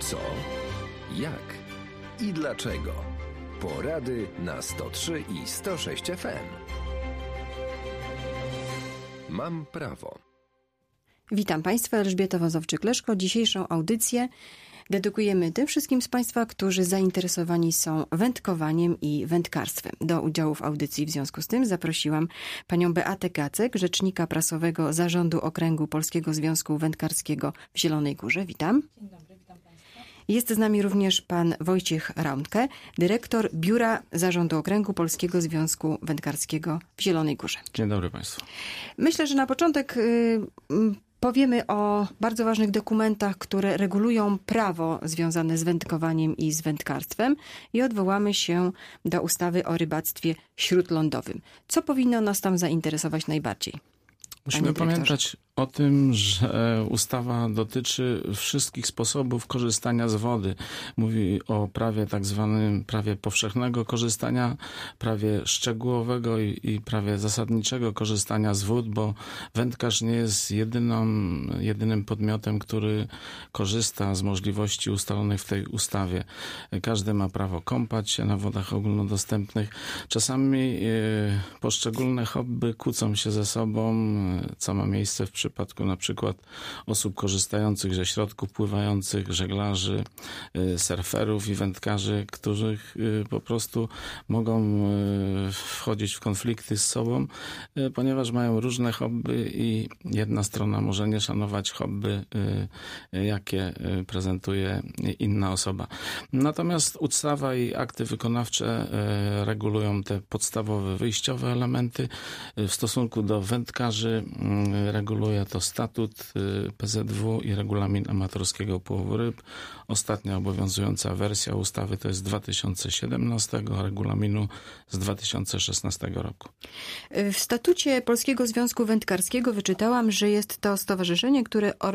Co, jak i dlaczego. Porady na 103 i 106 FM. Mam prawo. Witam Państwa, Elżbieta Wozowczyk-Leszko. Dzisiejszą audycję dedykujemy tym wszystkim z Państwa, którzy zainteresowani są wędkowaniem i wędkarstwem. Do udziału w audycji w związku z tym zaprosiłam panią Beatę Gacek, rzecznika prasowego Zarządu Okręgu Polskiego Związku Wędkarskiego w Zielonej Górze. Witam. Dzień dobry, witam Państwa. Jest z nami również pan Wojciech Rauntke, dyrektor Biura Zarządu Okręgu Polskiego Związku Wędkarskiego w Zielonej Górze. Dzień dobry Państwu. Myślę, że na początek powiemy o bardzo ważnych dokumentach, które regulują prawo związane z wędkowaniem i z wędkarstwem i odwołamy się do ustawy o rybactwie śródlądowym. Co powinno nas tam zainteresować najbardziej? Musimy pamiętać o tym, że ustawa dotyczy wszystkich sposobów korzystania z wody. Mówi o prawie tak zwanym prawie powszechnego korzystania, prawie szczegółowego i prawie zasadniczego korzystania z wód, bo wędkarz nie jest jedynym podmiotem, który korzysta z możliwości ustalonych w tej ustawie. Każdy ma prawo kąpać się na wodach ogólnodostępnych. Czasami poszczególne hobby kłócą się ze sobą, co ma miejsce w przypadku na przykład osób korzystających ze środków pływających, żeglarzy, surferów i wędkarzy, których po prostu mogą wchodzić w konflikty z sobą, ponieważ mają różne hobby i jedna strona może nie szanować hobby, jakie prezentuje inna osoba. Natomiast ustawa i akty wykonawcze regulują te podstawowe, wyjściowe elementy. W stosunku do wędkarzy reguluje to statut PZW i regulamin amatorskiego połowu ryb. Ostatnia obowiązująca wersja ustawy to jest z 2017, a regulaminu z 2016 roku. W statucie Polskiego Związku Wędkarskiego wyczytałam, że jest to stowarzyszenie,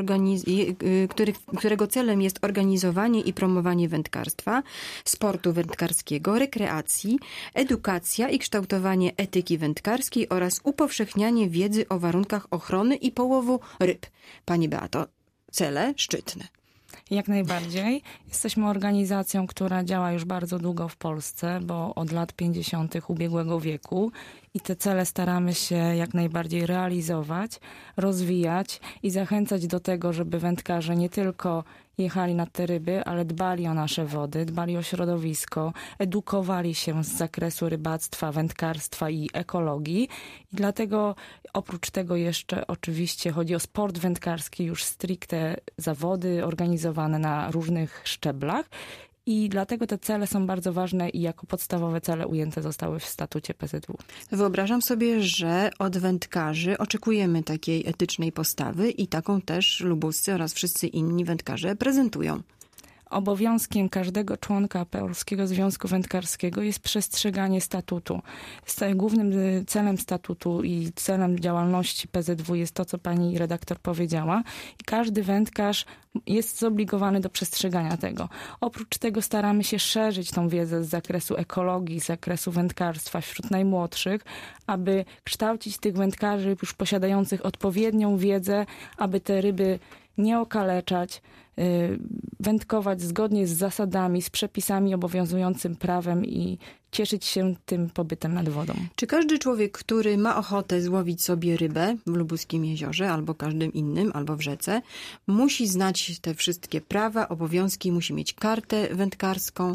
którego celem jest organizowanie i promowanie wędkarstwa, sportu wędkarskiego, rekreacji, edukacja i kształtowanie etyki wędkarskiej oraz upowszechnianie wiedzy o warunkach ochrony i połowu ryb. Pani Beato, cele szczytne. Jak najbardziej. Jesteśmy organizacją, która działa już bardzo długo w Polsce, bo od lat 50. ubiegłego wieku i te cele staramy się jak najbardziej realizować, rozwijać i zachęcać do tego, żeby wędkarze nie tylko jechali na te ryby, ale dbali o nasze wody, dbali o środowisko, edukowali się z zakresu rybactwa, wędkarstwa i ekologii. I dlatego oprócz tego jeszcze oczywiście chodzi o sport wędkarski, już stricte zawody organizowane na różnych szczeblach. I dlatego te cele są bardzo ważne i jako podstawowe cele ujęte zostały w statucie PZW. Wyobrażam sobie, że od wędkarzy oczekujemy takiej etycznej postawy i taką też lubuscy oraz wszyscy inni wędkarze prezentują. Obowiązkiem każdego członka Polskiego Związku Wędkarskiego jest przestrzeganie statutu. Głównym celem statutu i celem działalności PZW jest to, co pani redaktor powiedziała. I każdy wędkarz jest zobligowany do przestrzegania tego. Oprócz tego staramy się szerzyć tą wiedzę z zakresu ekologii, z zakresu wędkarstwa wśród najmłodszych, aby kształcić tych wędkarzy już posiadających odpowiednią wiedzę, aby te ryby nie okaleczać, wędkować zgodnie z zasadami, z przepisami obowiązującym prawem i cieszyć się tym pobytem nad wodą. Czy każdy człowiek, który ma ochotę złowić sobie rybę w Lubuskim jeziorze albo każdym innym, albo w rzece, musi znać te wszystkie prawa, obowiązki, musi mieć kartę wędkarską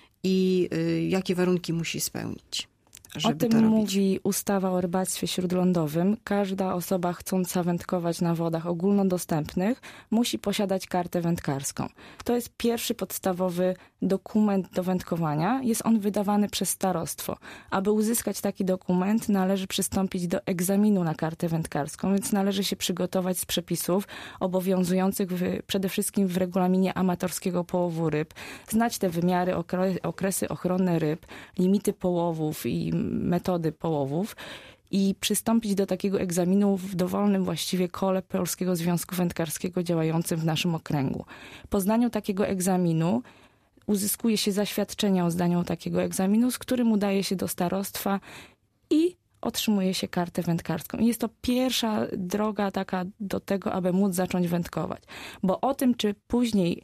i jakie warunki musi spełnić? O tym mówi ustawa o rybactwie śródlądowym. Każda osoba chcąca wędkować na wodach ogólnodostępnych musi posiadać kartę wędkarską. To jest pierwszy podstawowy dokument do wędkowania. Jest on wydawany przez starostwo. Aby uzyskać taki dokument, należy przystąpić do egzaminu na kartę wędkarską, więc należy się przygotować z przepisów obowiązujących przede wszystkim w regulaminie amatorskiego połowu ryb, znać te wymiary, okresy ochronne ryb, limity połowów i metody połowów i przystąpić do takiego egzaminu w dowolnym właściwie kole Polskiego Związku Wędkarskiego działającym w naszym okręgu. Po zdaniu takiego egzaminu uzyskuje się zaświadczenie o zdaniu takiego egzaminu, z którym udaje się do starostwa i otrzymuje się kartę wędkarską. I jest to pierwsza droga taka do tego, aby móc zacząć wędkować. Bo o tym, czy później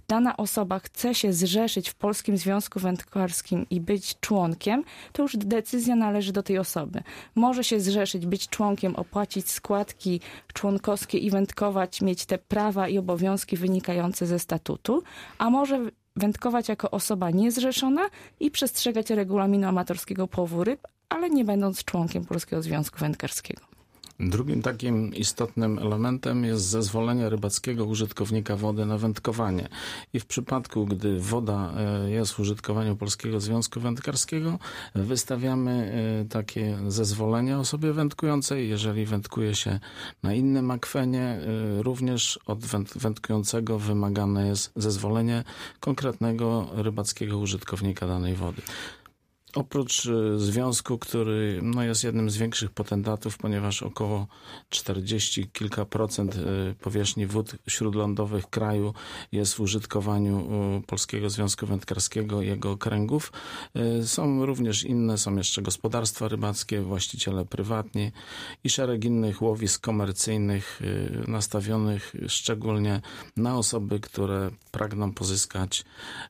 dana osoba chce się zrzeszyć w Polskim Związku Wędkarskim i być członkiem, to już decyzja należy do tej osoby. Może się zrzeszyć, być członkiem, opłacić składki członkowskie i wędkować, mieć te prawa i obowiązki wynikające ze statutu, a może wędkować jako osoba niezrzeszona i przestrzegać regulaminu amatorskiego połowu ryb, ale nie będąc członkiem Polskiego Związku Wędkarskiego. Drugim takim istotnym elementem jest zezwolenie rybackiego użytkownika wody na wędkowanie. I w przypadku, gdy woda jest w użytkowaniu Polskiego Związku Wędkarskiego, wystawiamy takie zezwolenie osobie wędkującej. Jeżeli wędkuje się na innym akwenie, również od wędkującego wymagane jest zezwolenie konkretnego rybackiego użytkownika danej wody. Oprócz związku, który jest jednym z większych potentatów, ponieważ około 40 kilka procent powierzchni wód śródlądowych kraju jest w użytkowaniu Polskiego Związku Wędkarskiego i jego okręgów. Są również inne, są jeszcze gospodarstwa rybackie, właściciele prywatni i szereg innych łowisk komercyjnych nastawionych szczególnie na osoby, które pragną pozyskać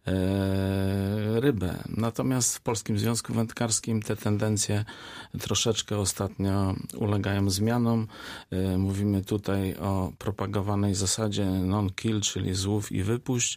rybę. Natomiast w Polskim Związku Wędkarskim te tendencje troszeczkę ostatnio ulegają zmianom. Mówimy tutaj o propagowanej zasadzie non-kill, czyli złów i wypuść.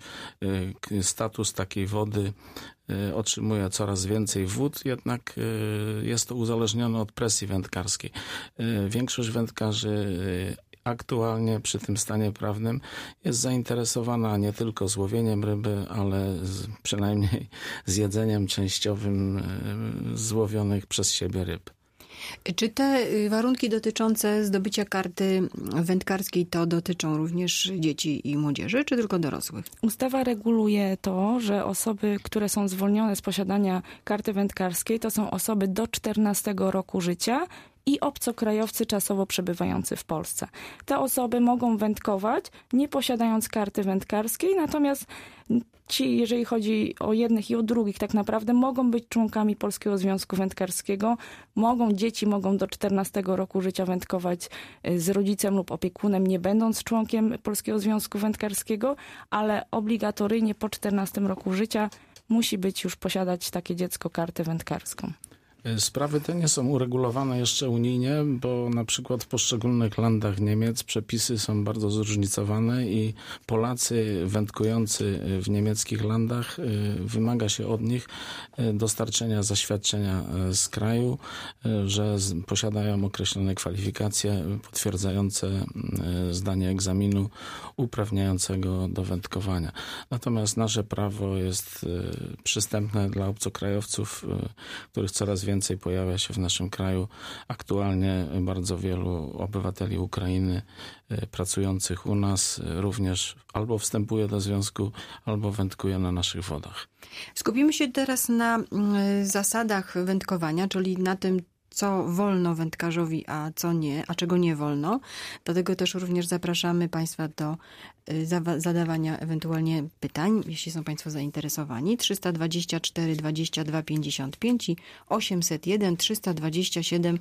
Status takiej wody otrzymuje coraz więcej wód, jednak jest to uzależnione od presji wędkarskiej. Większość wędkarzy aktualnie przy tym stanie prawnym jest zainteresowana nie tylko złowieniem ryby, ale przynajmniej zjedzeniem częściowym złowionych przez siebie ryb. Czy te warunki dotyczące zdobycia karty wędkarskiej to dotyczą również dzieci i młodzieży, czy tylko dorosłych? Ustawa reguluje to, że osoby, które są zwolnione z posiadania karty wędkarskiej, to są osoby do 14 roku życia i obcokrajowcy czasowo przebywający w Polsce. Te osoby mogą wędkować, nie posiadając karty wędkarskiej, natomiast ci, jeżeli chodzi o jednych i o drugich, tak naprawdę mogą być członkami Polskiego Związku Wędkarskiego, dzieci mogą do 14 roku życia wędkować z rodzicem lub opiekunem, nie będąc członkiem Polskiego Związku Wędkarskiego, ale obligatoryjnie po 14 roku życia musi już posiadać takie dziecko kartę wędkarską. Sprawy te nie są uregulowane jeszcze unijnie, bo na przykład w poszczególnych landach Niemiec przepisy są bardzo zróżnicowane i Polacy wędkujący w niemieckich landach wymaga się od nich dostarczenia zaświadczenia z kraju, że posiadają określone kwalifikacje potwierdzające zdanie egzaminu uprawniającego do wędkowania. Natomiast nasze prawo jest przystępne dla obcokrajowców, których coraz więcej pojawia się w naszym kraju. Aktualnie bardzo wielu obywateli Ukrainy pracujących u nas również albo wstępuje do związku, albo wędkuje na naszych wodach. Skupimy się teraz na zasadach wędkowania, czyli na tym, co wolno wędkarzowi, a co nie, a czego nie wolno. Dlatego też również zapraszamy Państwa do zadawania ewentualnie pytań, jeśli są Państwo zainteresowani. 324 22 55 i 801 327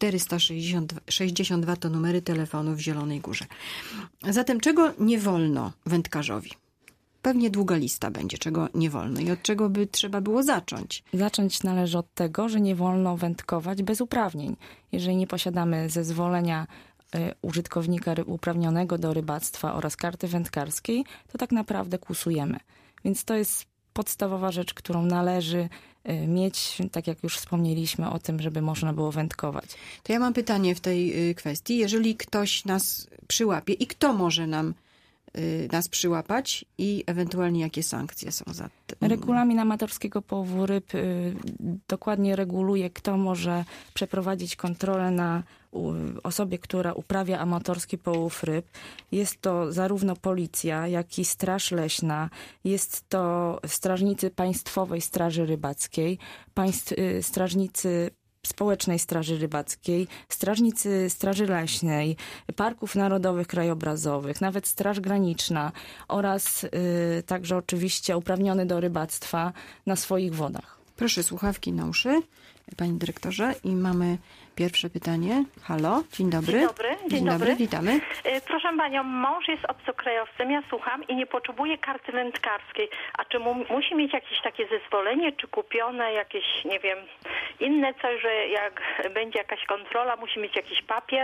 462 to numery telefonu w Zielonej Górze. Zatem czego nie wolno wędkarzowi? Pewnie długa lista będzie, czego nie wolno i od czego by trzeba było zacząć. Zacząć należy od tego, że nie wolno wędkować bez uprawnień. Jeżeli nie posiadamy zezwolenia użytkownika uprawnionego do rybactwa oraz karty wędkarskiej, to tak naprawdę kłusujemy. Więc to jest podstawowa rzecz, którą należy mieć, tak jak już wspomnieliśmy o tym, żeby można było wędkować. To ja mam pytanie w tej kwestii. Jeżeli ktoś nas przyłapie i kto może nas przyłapać i ewentualnie jakie sankcje są za tym? Regulamin amatorskiego połowu ryb dokładnie reguluje, kto może przeprowadzić kontrolę na osobie, która uprawia amatorski połów ryb. Jest to zarówno policja, jak i Straż Leśna. Jest to strażnicy Państwowej Straży Rybackiej, strażnicy Społecznej Straży Rybackiej, strażnicy Straży Leśnej, Parków Narodowych Krajobrazowych, nawet Straż Graniczna oraz także oczywiście uprawniony do rybactwa na swoich wodach. Proszę słuchawki na uszy, panie dyrektorze, i mamy Pierwsze pytanie. Halo, dzień dobry. Dzień dobry. Witamy. Proszę panią, mąż jest obcokrajowcem, ja słucham i nie potrzebuje karty wędkarskiej. A czy musi mieć jakieś takie zezwolenie, czy kupione jakieś, nie wiem, inne coś, że jak będzie jakaś kontrola, musi mieć jakiś papier?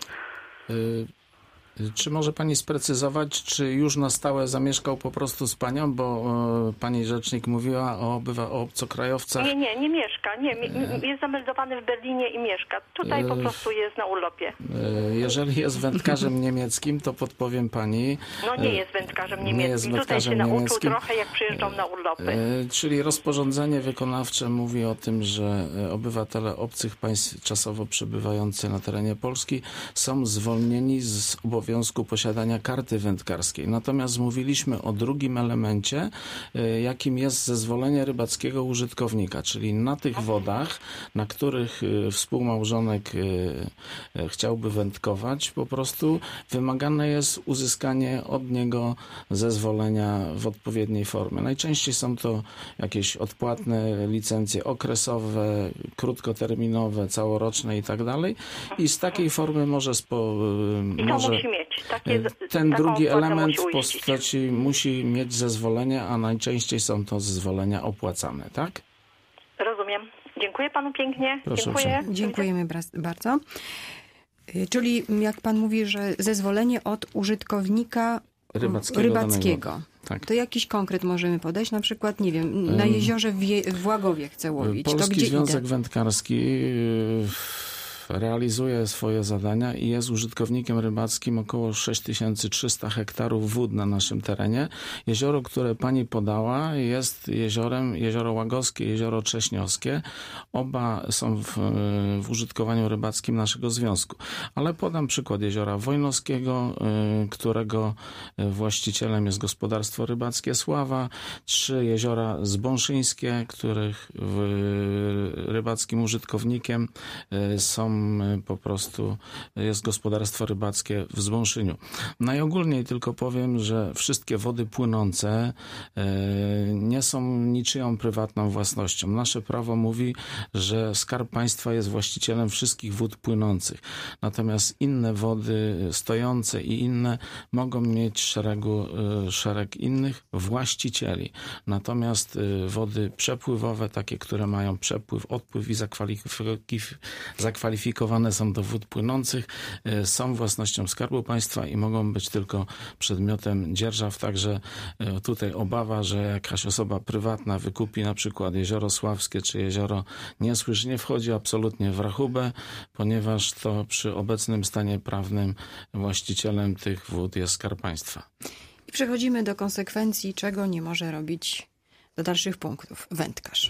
Czy może pani sprecyzować, czy już na stałe zamieszkał po prostu z panią, bo pani rzecznik mówiła o obcokrajowcach? Nie mieszka. Jest zameldowany w Berlinie i mieszka. Tutaj po prostu jest na urlopie. Jeżeli jest wędkarzem niemieckim, to podpowiem pani. No nie jest wędkarzem niemieckim. Tutaj się nauczył trochę, jak przyjeżdżał na urlopy. Czyli rozporządzenie wykonawcze mówi o tym, że obywatele obcych państw czasowo przebywający na terenie Polski są zwolnieni z obowiązku posiadania karty wędkarskiej. Natomiast mówiliśmy o drugim elemencie, jakim jest zezwolenie rybackiego użytkownika, czyli na tych wodach, na których współmałżonek chciałby wędkować, po prostu wymagane jest uzyskanie od niego zezwolenia w odpowiedniej formie. Najczęściej są to jakieś odpłatne licencje okresowe, krótkoterminowe, całoroczne i tak dalej. I z takiej formy może ten drugi element w postaci musi mieć zezwolenie, a najczęściej są to zezwolenia opłacane, tak? Rozumiem. Dziękuję panu pięknie. Proszę. Dziękujemy bardzo. Czyli jak pan mówi, że zezwolenie od użytkownika rybackiego. Tak. To jakiś konkret możemy podać? Na przykład, nie wiem, na jeziorze w Łagowie chcę łowić. Polski Związek Wędkarski realizuje swoje zadania i jest użytkownikiem rybackim około 6300 hektarów wód na naszym terenie. Jezioro, które pani podała, jest jezioro Łagowskie, jezioro Cześniowskie. Oba są w użytkowaniu rybackim naszego związku. Ale podam przykład jeziora Wojnowskiego, którego właścicielem jest gospodarstwo rybackie Sława. 3 jeziora Zbąszyńskie, których rybackim użytkownikiem jest gospodarstwo rybackie w Zbąszyniu. Najogólniej tylko powiem, że wszystkie wody płynące nie są niczyją prywatną własnością. Nasze prawo mówi, że Skarb Państwa jest właścicielem wszystkich wód płynących. Natomiast inne wody stojące i inne mogą mieć szereg innych właścicieli. Natomiast wody przepływowe, takie, które mają przepływ, odpływ i zakwalifikowane są do wód płynących, są własnością Skarbu Państwa i mogą być tylko przedmiotem dzierżaw. Także tutaj obawa, że jakaś osoba prywatna wykupi na przykład jezioro Sławskie czy jezioro Niesłysz, nie wchodzi absolutnie w rachubę, ponieważ to przy obecnym stanie prawnym właścicielem tych wód jest Skarb Państwa. I przechodzimy do konsekwencji, czego nie może robić do dalszych punktów wędkarz.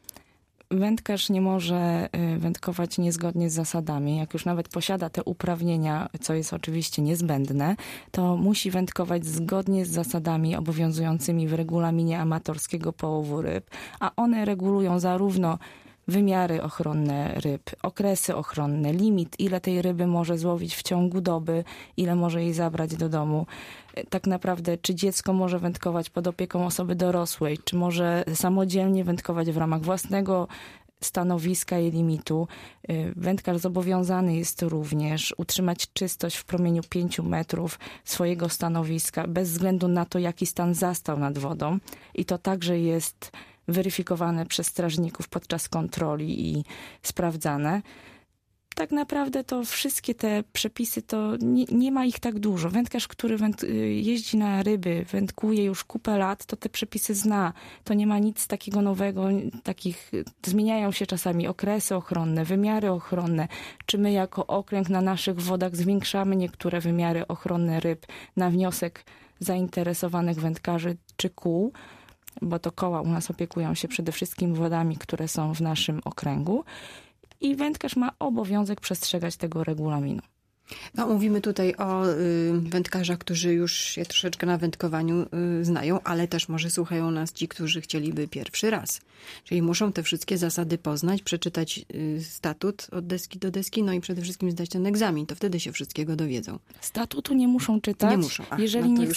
Wędkarz nie może wędkować niezgodnie z zasadami. Jak już nawet posiada te uprawnienia, co jest oczywiście niezbędne, to musi wędkować zgodnie z zasadami obowiązującymi w regulaminie amatorskiego połowu ryb, a one regulują zarówno wymiary ochronne ryb, okresy ochronne, limit, ile tej ryby może złowić w ciągu doby, ile może jej zabrać do domu. Tak naprawdę, czy dziecko może wędkować pod opieką osoby dorosłej, czy może samodzielnie wędkować w ramach własnego stanowiska i limitu. Wędkarz zobowiązany jest również utrzymać czystość w promieniu 5 metrów swojego stanowiska, bez względu na to, jaki stan zastał nad wodą. I to także jest weryfikowane przez strażników podczas kontroli i sprawdzane. Tak naprawdę to wszystkie te przepisy, to nie ma ich tak dużo. Wędkarz, który jeździ na ryby, wędkuje już kupę lat, to te przepisy zna. To nie ma nic takiego nowego, zmieniają się czasami okresy ochronne, wymiary ochronne. Czy my jako okręg na naszych wodach zwiększamy niektóre wymiary ochronne ryb na wniosek zainteresowanych wędkarzy czy kół, bo to koła u nas opiekują się przede wszystkim wodami, które są w naszym okręgu. I wędkarz ma obowiązek przestrzegać tego regulaminu. No, mówimy tutaj o wędkarzach, którzy już się troszeczkę na wędkowaniu znają, ale też może słuchają nas ci, którzy chcieliby pierwszy raz. Czyli muszą te wszystkie zasady poznać, przeczytać statut od deski do deski, no i przede wszystkim zdać ten egzamin. To wtedy się wszystkiego dowiedzą. Statutu nie muszą czytać, Nie muszą. Jeżeli nie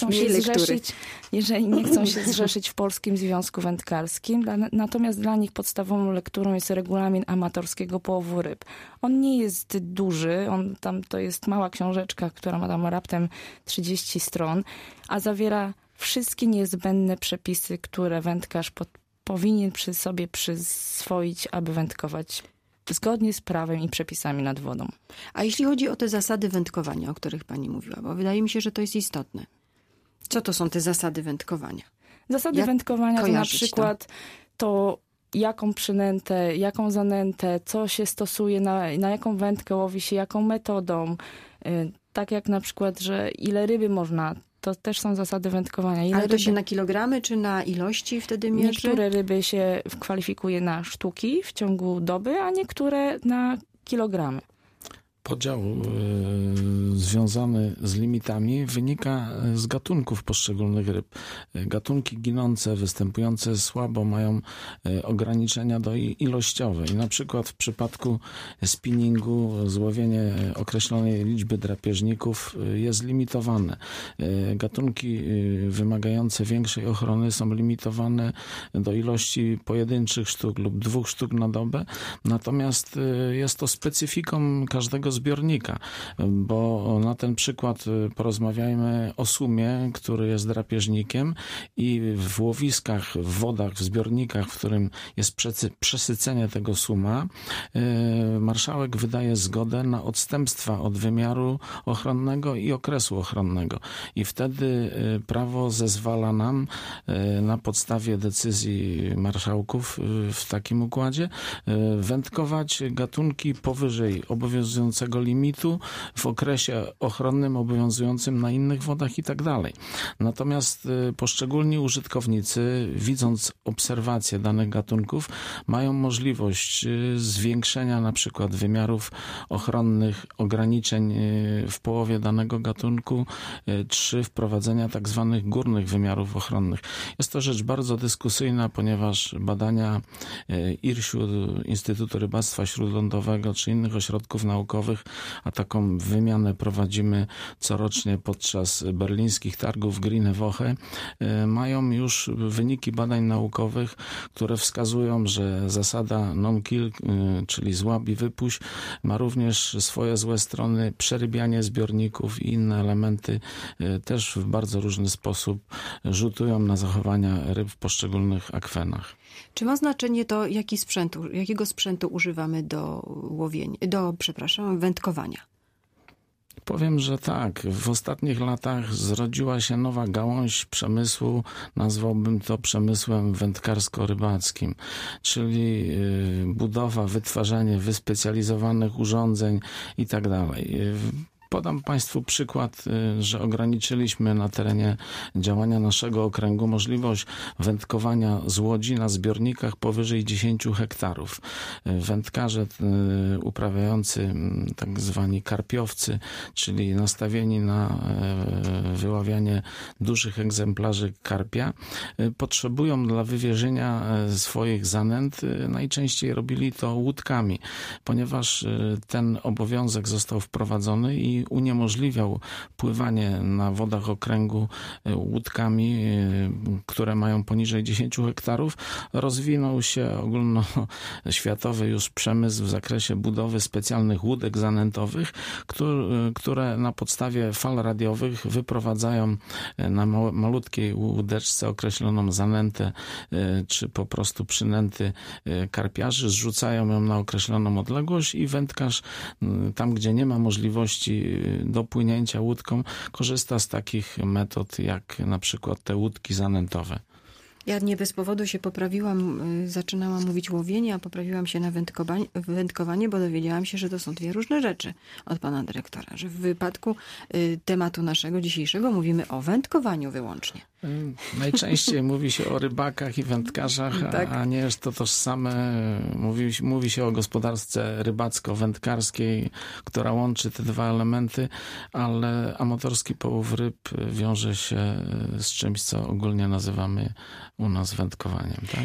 chcą się zrzeszyć w Polskim Związku Wędkarskim. Natomiast dla nich podstawową lekturą jest regulamin amatorskiego połowu ryb. On nie jest duży, to jest mała książeczka, która ma tam raptem 30 stron, a zawiera wszystkie niezbędne przepisy, które wędkarz powinien przy sobie przyswoić, aby wędkować zgodnie z prawem i przepisami nad wodą. A jeśli chodzi o te zasady wędkowania, o których pani mówiła, bo wydaje mi się, że to jest istotne. Co to są te zasady wędkowania? Zasady wędkowania to na przykład to jaką przynętę, jaką zanętę, co się stosuje, na jaką wędkę łowi się, jaką metodą. Tak jak na przykład, że ile ryby można, to też są zasady wędkowania. Ale to się na kilogramy czy na ilości wtedy mierzy? Niektóre ryby się kwalifikuje na sztuki w ciągu doby, a niektóre na kilogramy. Podział związany z limitami wynika z gatunków poszczególnych ryb. Gatunki ginące, występujące słabo mają ograniczenia ilościowe i na przykład w przypadku spinningu złowienie określonej liczby drapieżników jest limitowane. Gatunki wymagające większej ochrony są limitowane do ilości pojedynczych sztuk lub 2 sztuk na dobę, natomiast jest to specyfiką każdego zbiornika, bo na ten przykład porozmawiajmy o sumie, który jest drapieżnikiem i w łowiskach, w wodach, w zbiornikach, w którym jest przesycenie tego suma, marszałek wydaje zgodę na odstępstwa od wymiaru ochronnego i okresu ochronnego. I wtedy prawo zezwala nam na podstawie decyzji marszałków w takim układzie wędkować gatunki powyżej obowiązującego limitu w okresie ochronnym obowiązującym na innych wodach i tak dalej. Natomiast poszczególni użytkownicy, widząc obserwacje danych gatunków, mają możliwość zwiększenia na przykład wymiarów ochronnych, ograniczeń w połowie danego gatunku, czy wprowadzenia tak zwanych górnych wymiarów ochronnych. Jest to rzecz bardzo dyskusyjna, ponieważ badania IRŚ-u, Instytutu Rybactwa Śródlądowego, czy innych ośrodków naukowych, a taką wymianę prowadzimy corocznie podczas berlińskich targów Grüne Woche, mają już wyniki badań naukowych, które wskazują, że zasada non-kill, czyli złap i wypuść, ma również swoje złe strony. Przerybianie zbiorników i inne elementy też w bardzo różny sposób rzutują na zachowania ryb w poszczególnych akwenach. Czy ma znaczenie to, jakiego sprzętu używamy do wędkowania? Powiem, że tak. W ostatnich latach zrodziła się nowa gałąź przemysłu, nazwałbym to przemysłem wędkarsko-rybackim, czyli budowa, wytwarzanie wyspecjalizowanych urządzeń i tak dalej. Podam Państwu przykład, że ograniczyliśmy na terenie działania naszego okręgu możliwość wędkowania z łodzi na zbiornikach powyżej 10 hektarów. Wędkarze uprawiający tak zwani karpiowcy, czyli nastawieni na wyławianie dużych egzemplarzy karpia, potrzebują dla wywiezienia swoich zanęt, najczęściej robili to łódkami, ponieważ ten obowiązek został wprowadzony i uniemożliwiał pływanie na wodach okręgu łódkami, które mają poniżej 10 hektarów. Rozwinął się ogólnoświatowy już przemysł w zakresie budowy specjalnych łódek zanętowych, które na podstawie fal radiowych wyprowadzają na malutkiej łódeczce określoną zanętę, czy po prostu przynęty karpiarzy, zrzucają ją na określoną odległość i wędkarz tam, gdzie nie ma możliwości dopłynięcia łódką, korzysta z takich metod jak na przykład te łódki zanętowe. Ja nie bez powodu się poprawiłam, zaczynałam mówić łowienie, a poprawiłam się na wędkowanie, bo dowiedziałam się, że to są dwie różne rzeczy od pana dyrektora, że w wypadku tematu naszego dzisiejszego mówimy o wędkowaniu wyłącznie. Najczęściej mówi się o rybakach i wędkarzach, Tak. a nie jest to tożsame. Mówi się o gospodarce rybacko-wędkarskiej, która łączy te dwa elementy, ale amatorski połów ryb wiąże się z czymś, co ogólnie nazywamy u nas wędkowaniem. Tak?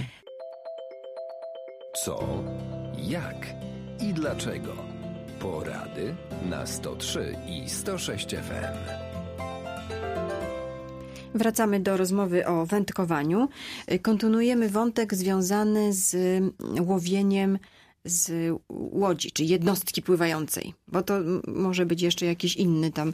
Co, jak i dlaczego? Porady na 103 i 106 FM. Wracamy do rozmowy o wędkowaniu. Kontynuujemy wątek związany z łowieniem z łodzi, czy jednostki pływającej, bo to może być jeszcze jakiś inny tam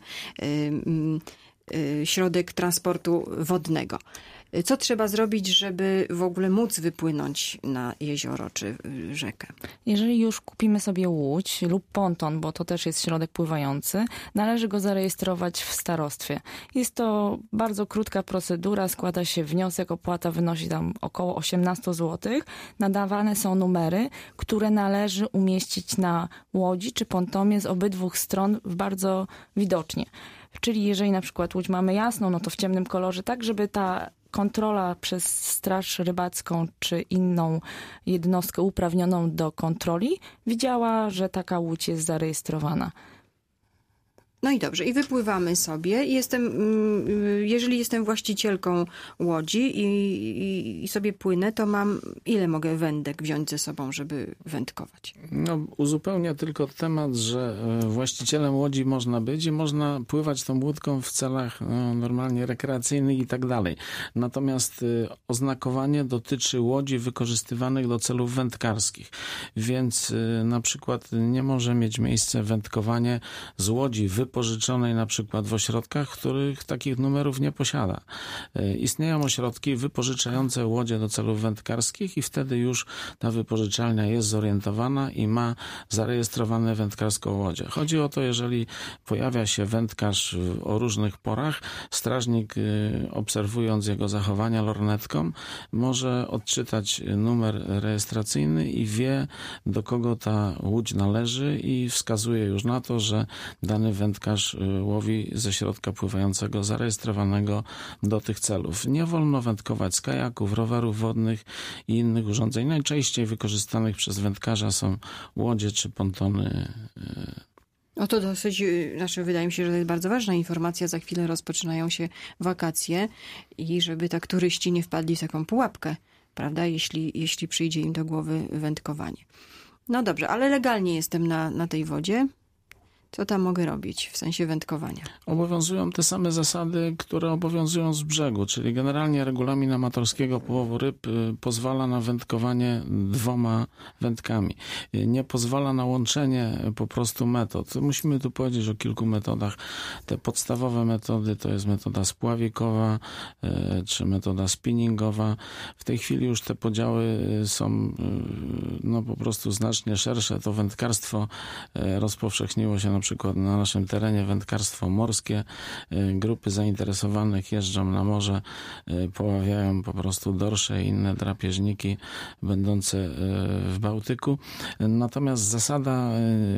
środek transportu wodnego. Co trzeba zrobić, żeby w ogóle móc wypłynąć na jezioro czy rzekę? Jeżeli już kupimy sobie łódź lub ponton, bo to też jest środek pływający, należy go zarejestrować w starostwie. Jest to bardzo krótka procedura, składa się wniosek, opłata wynosi tam około 18 zł. Nadawane są numery, które należy umieścić na łodzi czy pontonie z obydwu stron bardzo widocznie. Czyli jeżeli na przykład łódź mamy jasną, no to w ciemnym kolorze, tak żeby ta kontrola przez Straż Rybacką czy inną jednostkę uprawnioną do kontroli widziała, że taka łódź jest zarejestrowana. No i dobrze, i wypływamy sobie. Jeżeli jestem właścicielką łodzi i sobie płynę, to ile mogę wędek wziąć ze sobą, żeby wędkować? No, uzupełnia tylko temat, że właścicielem łodzi można być i można pływać tą łódką w celach normalnie rekreacyjnych i tak dalej. Natomiast oznakowanie dotyczy łodzi wykorzystywanych do celów wędkarskich, więc na przykład nie może mieć miejsca wędkowanie z łodzi wypożyczonej na przykład w ośrodkach, których takich numerów nie posiada. Istnieją ośrodki wypożyczające łodzie do celów wędkarskich i wtedy już ta wypożyczalnia jest zorientowana i ma zarejestrowane wędkarską łodzie. Chodzi o to, jeżeli pojawia się wędkarz o różnych porach, strażnik, obserwując jego zachowania lornetką, może odczytać numer rejestracyjny i wie, do kogo ta łódź należy i wskazuje już na to, że dany wędkarz łowi ze środka pływającego zarejestrowanego do tych celów. Nie wolno wędkować z kajaków, rowerów wodnych i innych urządzeń. Najczęściej wykorzystanych przez wędkarza są łodzie czy pontony. To dosyć, wydaje mi się, że to jest bardzo ważna informacja. Za chwilę rozpoczynają się wakacje i żeby tak turyści nie wpadli w taką pułapkę, prawda, jeśli przyjdzie im do głowy wędkowanie. No dobrze, ale legalnie jestem na tej wodzie. Co tam mogę robić w sensie wędkowania? Obowiązują te same zasady, które obowiązują z brzegu, czyli generalnie regulamin amatorskiego połowu ryb pozwala na wędkowanie 2 wędkami. Nie pozwala na łączenie po prostu metod. Musimy tu powiedzieć o kilku metodach. Te podstawowe metody to jest metoda spławikowa czy metoda spinningowa. W tej chwili już te podziały są po prostu znacznie szersze. To wędkarstwo rozpowszechniło się na przykład na naszym terenie, wędkarstwo morskie. Grupy zainteresowanych jeżdżą na morze, poławiają po prostu dorsze i inne drapieżniki będące w Bałtyku. Natomiast zasada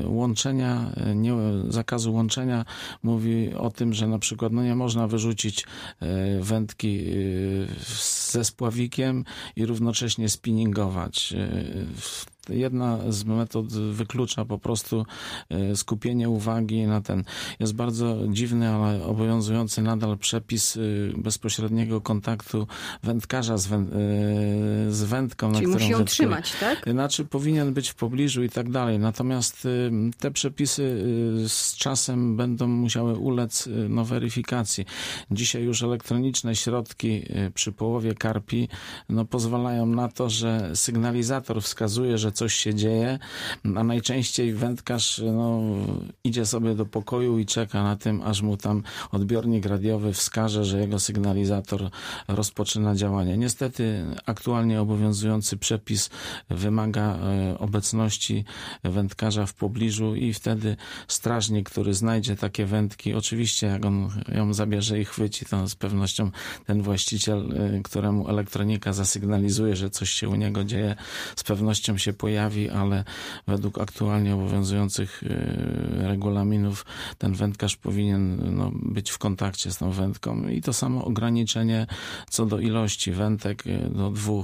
zakazu łączenia mówi o tym, że na przykład nie można wyrzucić wędki ze spławikiem i równocześnie spinningować. Jedna z metod wyklucza po prostu skupienie uwagi na ten. Jest bardzo dziwny, ale obowiązujący nadal przepis bezpośredniego kontaktu wędkarza z wędką, czyli na którą musi ją trzymać, tak? Znaczy powinien być w pobliżu i tak dalej. Natomiast te przepisy z czasem będą musiały ulec weryfikacji. Dzisiaj już elektroniczne środki przy połowie karpi pozwalają na to, że sygnalizator wskazuje, że coś się dzieje, a najczęściej wędkarz idzie sobie do pokoju i czeka na tym, aż mu tam odbiornik radiowy wskaże, że jego sygnalizator rozpoczyna działanie. Niestety aktualnie obowiązujący przepis wymaga obecności wędkarza w pobliżu i wtedy strażnik, który znajdzie takie wędki, oczywiście jak on ją zabierze i chwyci, to z pewnością ten właściciel, któremu elektronika zasygnalizuje, że coś się u niego dzieje, z pewnością się pojawi, ale według aktualnie obowiązujących regulaminów ten wędkarz powinien być w kontakcie z tą wędką i to samo ograniczenie co do ilości wędek do 2.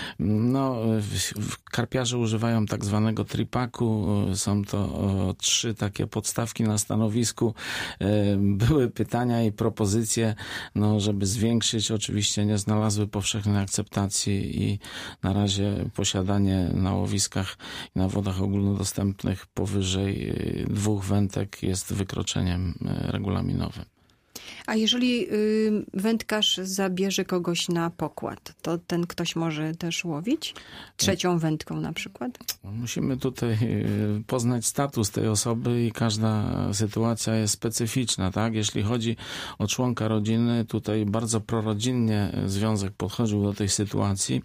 Karpiarze używają tak zwanego tripaku. Są to 3 takie podstawki na stanowisku. Były pytania i propozycje, żeby zwiększyć. Oczywiście nie znalazły powszechnej akceptacji i na razie posiadanie na łowiskach i na wodach ogólnodostępnych powyżej 2 wędek jest wykroczeniem regulaminowym. A jeżeli wędkarz zabierze kogoś na pokład, to ten ktoś może też łowić? 3. wędką na przykład? Musimy tutaj poznać status tej osoby i każda sytuacja jest specyficzna, tak? Jeśli chodzi o członka rodziny, tutaj bardzo prorodzinnie związek podchodził do tej sytuacji,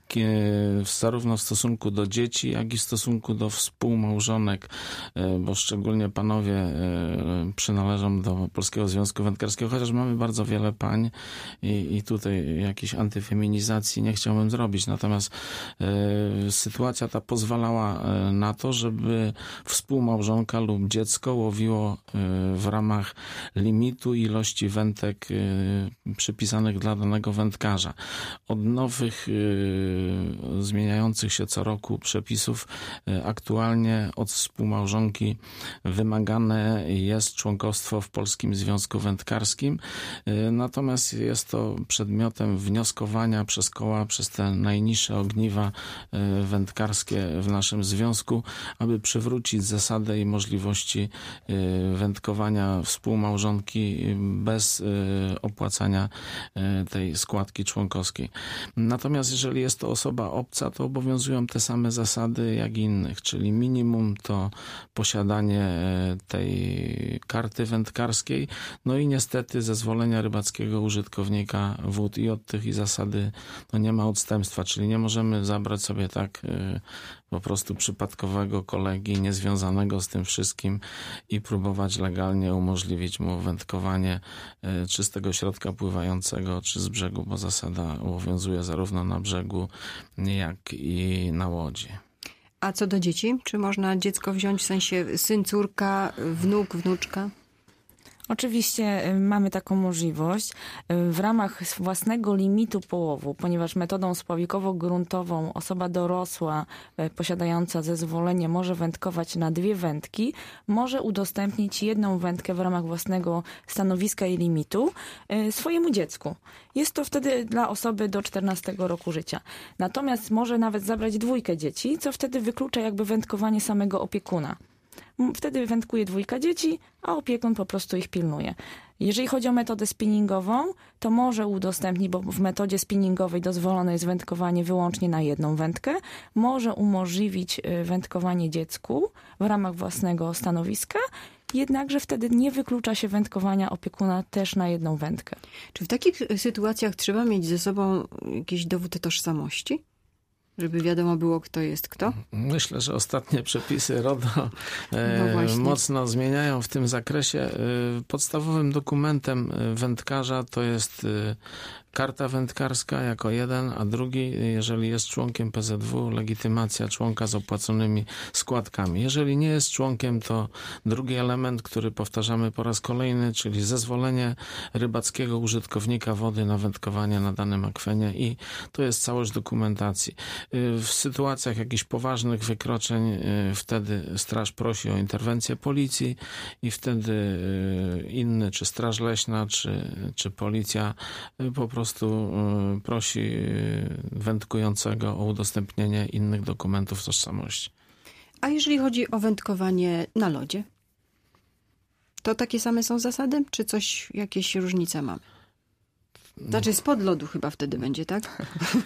zarówno w stosunku do dzieci, jak i w stosunku do współmałżonek, bo szczególnie panowie przynależą do Polskiego Związku Wędkarskiego, chociaż mamy bardzo wiele pań i tutaj jakiejś antyfeminizacji nie chciałbym zrobić. Natomiast sytuacja ta pozwalała na to, żeby współmałżonka lub dziecko łowiło w ramach limitu ilości wędek przypisanych dla danego wędkarza. Od nowych, zmieniających się co roku przepisów aktualnie od współmałżonki wymagane jest członkostwo w Polskim Związku Wędkarskim. Natomiast jest to przedmiotem wnioskowania przez koła, przez te najniższe ogniwa wędkarskie w naszym związku, aby przywrócić zasadę i możliwości wędkowania współmałżonki bez opłacania tej składki członkowskiej. Natomiast jeżeli jest to osoba obca, to obowiązują te same zasady jak innych, czyli minimum to posiadanie tej karty wędkarskiej, i niestety zezwolenia rybackiego użytkownika wód i od tych zasady nie ma odstępstwa, czyli nie możemy zabrać sobie tak po prostu przypadkowego kolegi niezwiązanego z tym wszystkim i próbować legalnie umożliwić mu wędkowanie czy z tego środka pływającego, czy z brzegu, bo zasada obowiązuje zarówno na brzegu, jak i na łodzi. A co do dzieci? Czy można dziecko wziąć, w sensie syn, córka, wnuk, wnuczka? Oczywiście mamy taką możliwość w ramach własnego limitu połowu, ponieważ metodą spławikowo-gruntową osoba dorosła posiadająca zezwolenie może wędkować na 2 wędki, może udostępnić 1 wędkę w ramach własnego stanowiska i limitu swojemu dziecku. Jest to wtedy dla osoby do 14 roku życia. Natomiast może nawet zabrać 2 dzieci, co wtedy wyklucza jakby wędkowanie samego opiekuna. Wtedy wędkuje 2 dzieci, a opiekun po prostu ich pilnuje. Jeżeli chodzi o metodę spinningową, to może udostępnić, bo w metodzie spinningowej dozwolone jest wędkowanie wyłącznie na 1 wędkę, może umożliwić wędkowanie dziecku w ramach własnego stanowiska, jednakże wtedy nie wyklucza się wędkowania opiekuna też na 1 wędkę. Czy w takich sytuacjach trzeba mieć ze sobą jakiś dowód tożsamości? Żeby wiadomo było, kto jest kto? Myślę, że ostatnie przepisy RODO mocno zmieniają w tym zakresie. Podstawowym dokumentem wędkarza to jest karta wędkarska jako 1, a drugi, jeżeli jest członkiem PZW, legitymacja członka z opłaconymi składkami. Jeżeli nie jest członkiem, to drugi element, który powtarzamy po raz kolejny, czyli zezwolenie rybackiego użytkownika wody na wędkowanie na danym akwenie i to jest całość dokumentacji. W sytuacjach jakichś poważnych wykroczeń wtedy straż prosi o interwencję policji i wtedy inny, czy straż leśna, czy policja po prostu prosi wędkującego o udostępnienie innych dokumentów tożsamości. A jeżeli chodzi o wędkowanie na lodzie? To takie same są zasady? Czy jakieś różnice mamy? Znaczy spod lodu chyba wtedy będzie, tak?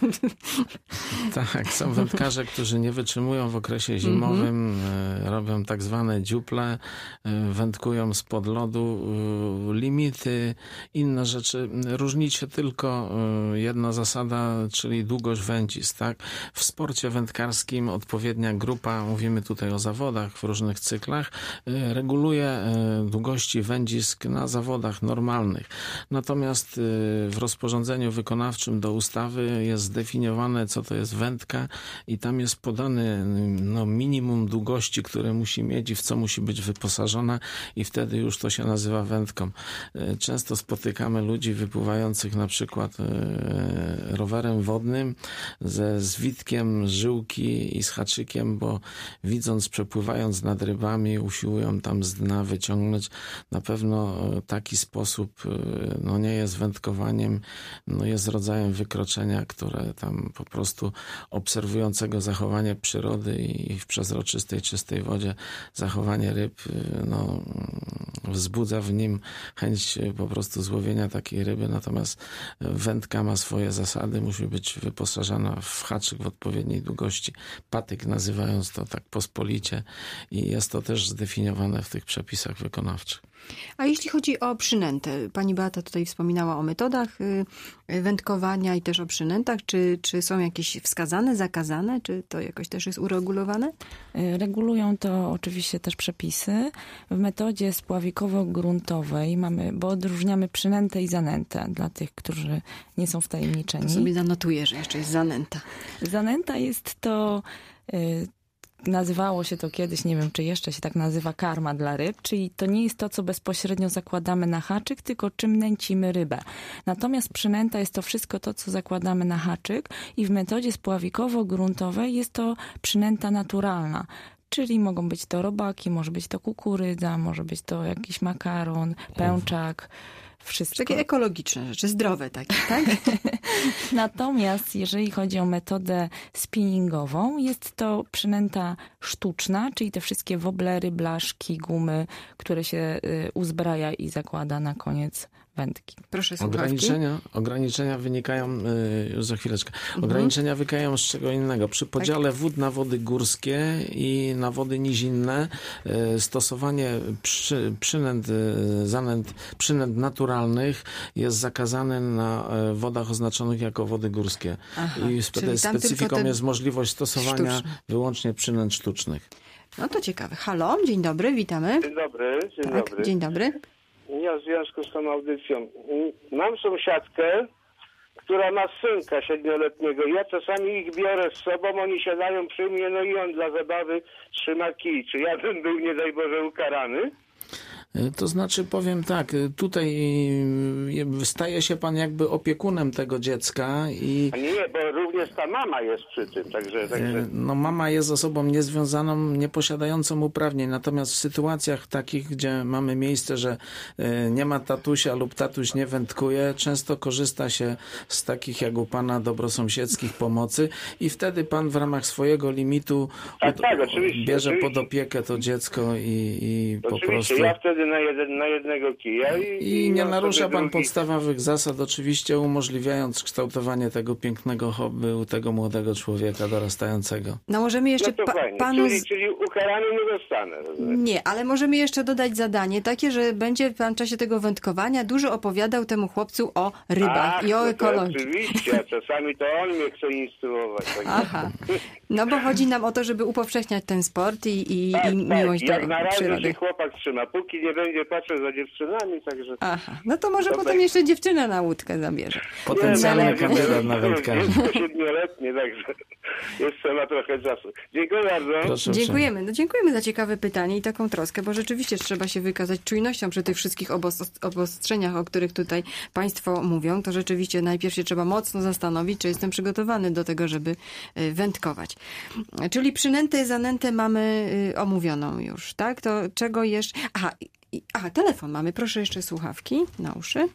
Tak, są wędkarze, którzy nie wytrzymują w okresie zimowym, robią tak zwane dziuple, wędkują spod lodu, limity, inne rzeczy. Różni się tylko jedna zasada, czyli długość wędzisk, tak? W sporcie wędkarskim odpowiednia grupa, mówimy tutaj o zawodach w różnych cyklach, reguluje długości wędzisk na zawodach normalnych. Natomiast w w rozporządzeniu wykonawczym do ustawy jest zdefiniowane, co to jest wędka i tam jest podane minimum długości, które musi mieć i w co musi być wyposażona i wtedy już to się nazywa wędką. Często spotykamy ludzi wypływających na przykład rowerem wodnym ze zwitkiem żyłki i z haczykiem, bo widząc, przepływając nad rybami, usiłują tam z dna wyciągnąć. Na pewno taki sposób nie jest wędkowaniem, jest rodzajem wykroczenia, które tam po prostu obserwującego zachowanie przyrody i w przezroczystej, czystej wodzie zachowanie ryb wzbudza w nim chęć po prostu złowienia takiej ryby. Natomiast wędka ma swoje zasady, musi być wyposażona w haczyk w odpowiedniej długości, patyk nazywając to tak pospolicie i jest to też zdefiniowane w tych przepisach wykonawczych. A jeśli chodzi o przynętę, pani Beata tutaj wspominała o metodach wędkowania i też o przynętach. Czy są jakieś wskazane, zakazane? Czy to jakoś też jest uregulowane? Regulują to oczywiście też przepisy. W metodzie spławikowo-gruntowej bo odróżniamy przynętę i zanętę dla tych, którzy nie są wtajemniczeni. To sobie zanotuję, że jeszcze jest zanęta. Zanęta jest to... Nazywało się to kiedyś, nie wiem czy jeszcze się tak nazywa, karma dla ryb, czyli to nie jest to, co bezpośrednio zakładamy na haczyk, tylko czym nęcimy rybę. Natomiast przynęta jest to wszystko to, co zakładamy na haczyk i w metodzie spławikowo-gruntowej jest to przynęta naturalna. Czyli mogą być to robaki, może być to kukurydza, może być to jakiś makaron, pęczak. Wszystko. Takie ekologiczne rzeczy, zdrowe takie, tak? Natomiast jeżeli chodzi o metodę spinningową, jest to przynęta sztuczna, czyli te wszystkie woblery, blaszki, gumy, które się uzbraja i zakłada na koniec wędki. Proszę słuchawki. Ograniczenia wynikają, już za chwileczkę, ograniczenia wynikają z czego innego. Przy podziale wód na wody górskie i na wody nizinne stosowanie przynęt naturalnych jest zakazane na wodach oznaczonych jako wody górskie. I specyfiką jest możliwość stosowania wyłącznie przynęt sztucznych. No to ciekawe. Halo, dzień dobry, witamy. Dzień dobry, dobry. Dzień dobry. Ja w związku z tą audycją mam sąsiadkę, która ma synka 7-letniego. Ja czasami ich biorę z sobą, oni siadają przy mnie, i on dla zabawy trzyma kij. Czy ja bym był, nie daj Boże, ukarany? To znaczy, powiem tak, tutaj staje się pan jakby opiekunem tego dziecka i... A nie, bo również ta mama jest przy tym, także... Mama jest osobą niezwiązaną, nieposiadającą uprawnień, natomiast w sytuacjach takich, gdzie mamy miejsce, że nie ma tatusia lub tatuś nie wędkuje, często korzysta się z takich jak u pana dobrosąsiedzkich pomocy i wtedy pan w ramach swojego limitu bierze pod opiekę to dziecko i po prostu... Ja wtedy na jednego kija i nie narusza pan podstawowych zasad, oczywiście umożliwiając kształtowanie tego pięknego hobby u tego młodego człowieka dorastającego. No możemy jeszcze panu... Czyli ukarany nie dostanę. Nie, ale możemy jeszcze dodać zadanie takie, że będzie pan w czasie tego wędkowania dużo opowiadał temu chłopcu o rybach i o ekologii. Oczywiście, a czasami to on mnie chce instruować. Tak. Aha. No bo chodzi nam o to, żeby upowszechniać ten sport i miłość do jak na razie przyrody. się chłopak trzyma, póki nie będzie patrzył za dziewczynami, także... Aha, no to może potem jeszcze dziewczynę na łódkę zabierze. Potencjalny kandydat na wędkarza. 7-letnie, także jeszcze ma trochę czasu. Dziękuję bardzo. Proszę Dziękujemy. No dziękujemy za ciekawe pytanie i taką troskę, bo rzeczywiście trzeba się wykazać czujnością przy tych wszystkich obostrzeniach, o których tutaj państwo mówią. To rzeczywiście najpierw się trzeba mocno zastanowić, czy jestem przygotowany do tego, żeby wędkować. Czyli przynętę i zanętę mamy omówioną już, tak? To czego jeszcze... Aha, telefon mamy. Proszę jeszcze słuchawki na uszy.